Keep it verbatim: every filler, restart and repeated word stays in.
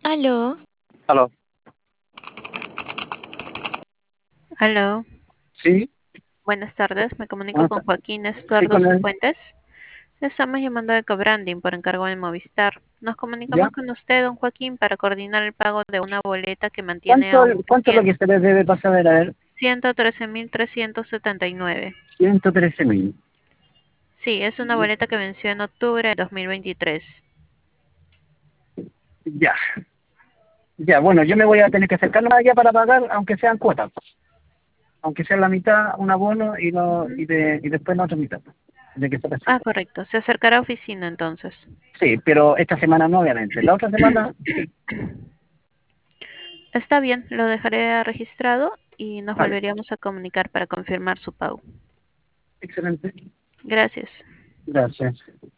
Aló, Aló. aló, Sí, buenas tardes, me comunico buenas con tardes. Joaquín Sí, Estuardo con él. Cifuentes. Le estamos llamando de Cobranding por encargo de Movistar. Nos comunicamos ¿Ya? con usted, don Joaquín, para coordinar el pago de una boleta que mantiene ¿Cuánto, aún cuánto es lo que pendiente. se les debe pasar a ver? ciento trece mil trescientos setenta y nueve. ciento trece mil. Sí, es una boleta que venció en octubre de dos mil veintitrés. Ya, ya, bueno, yo me voy a tener que acercar más allá para pagar, aunque sean cuotas, aunque sea la mitad, un abono y, lo, Ujú. y, de, y después la otra mitad, de que se Ah, reciba. correcto. Se acercará a oficina entonces. Sí, pero esta semana no, obviamente. La otra semana, sí. Está bien, lo dejaré registrado y nos Vale, volveríamos a comunicar para confirmar su pago. excelente. Gracias. Gracias.